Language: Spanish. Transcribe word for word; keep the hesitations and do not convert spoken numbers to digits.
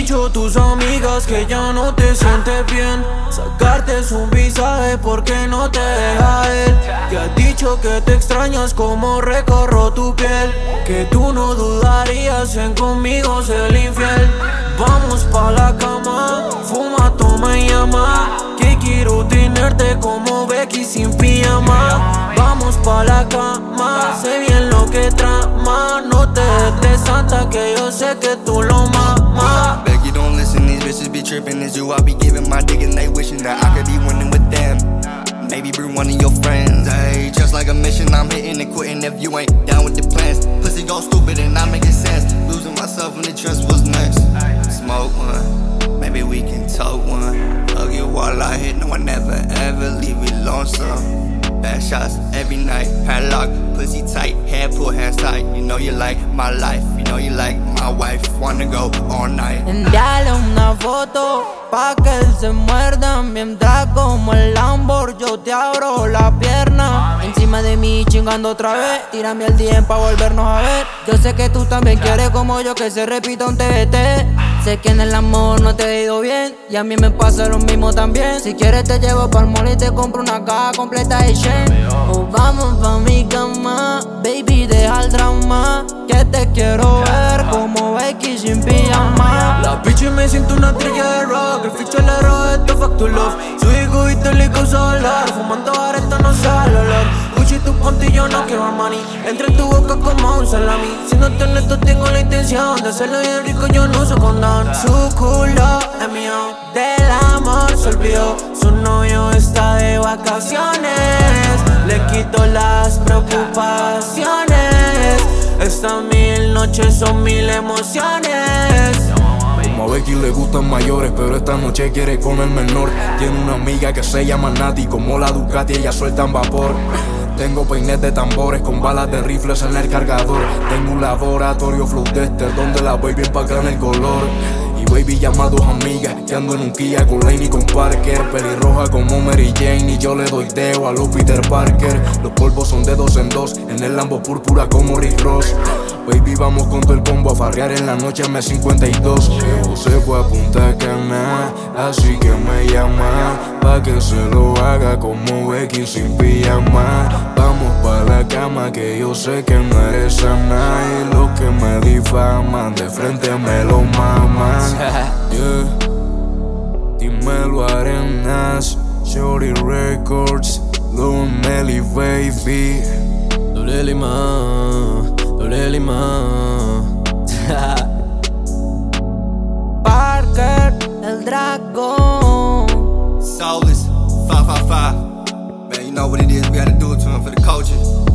dicho tus amigas que ya no te sientes bien. Sacarte es un visaje porque no te deja él. Que has dicho que te extrañas como recorro tu piel. Que tú no dudarías en conmigo ser infiel. Vamos pa' la cama, fuma, toma y llama. Que quiero tenerte como Becky sin pijama. Vamos pa' la cama, sé bien lo que trama. No te des de santa que yo sé que tú lo mamas. Becky, don't listen, these bitches be trippin'. It's you I be giving my dick and they wishing that I could be winning with them. Maybe bring one of your friends. Hey, just like a mission, I'm hitting and quitting if you ain't down with the plans. Pussy go stupid and not making sense. Losing myself in the trust, what's next? Smoke one, maybe we can talk one. Hug you while I hit, no I never ever leave you lonesome. Bad shots every night, padlock, pussy tight, hair pull, hands tight. You know you like my life, you know you like my wife. Wanna go all night. Dale una foto pa' que él se muerda. Mientras como el Lambor yo te abro la pierna. Encima de mí chingando otra vez. Tírame el D M pa' volvernos a ver. Yo sé que tú también quieres como yo que se repita un T B T. Sé que en el amor no te ha ido bien y a mí me pasa lo mismo también. Si quieres te llevo pa'l mall y te compro una caja completa de Shen. O vamos pa' mi cama, baby deja el drama. Que te quiero ver como Becky sin pijama. La bitch y me siento una estrella de rock. El ficho le roba esto fuck to love. Su hijo y te le causa dolor. Fumando bareta no sale olor. Gucci tu ponte y yo no quiero Armani. Entre tu boca como un salami. Siendo honesto tengo la intención de hacerlo bien rico, yo no uso condón. Su culo es mío, del amor se olvidó. Su novio está de vacaciones. Le quito las preocupaciones. Estas mil noches son mil emociones. Como a Becky le gustan mayores, pero esta noche quiere con el menor. Tiene una amiga que se llama Nati, como la Ducati ella suelta en vapor. Tengo peines de tambores con balas de rifles en el cargador. Tengo un laboratorio flow tester donde la baby empacan el color. Y baby llama a dos amigas que ando en un Kia con Lane y con Parker. Pelirroja como Mary Jane y yo le doy deo a los Peter Parker. Los polvos son de dos en dos, en el Lambo púrpura como Rick Ross. Baby vamos con todo el combo a farrear en la noche M cincuenta y dos. Se fue a Punta Cana, así que me llama pa' que se lo haga como Becky sin pijama. Vamos pa' la cama que yo sé que no eres sana. Y los que me difaman de frente me lo maman. Yeah. Dímelo Arenas, Shorty Records, Lil Melly Baby. Doble Lima, doble Lima. Parker, el dragón. Soulless, five five five. Man, you know what it is, we gotta do it to him for the culture.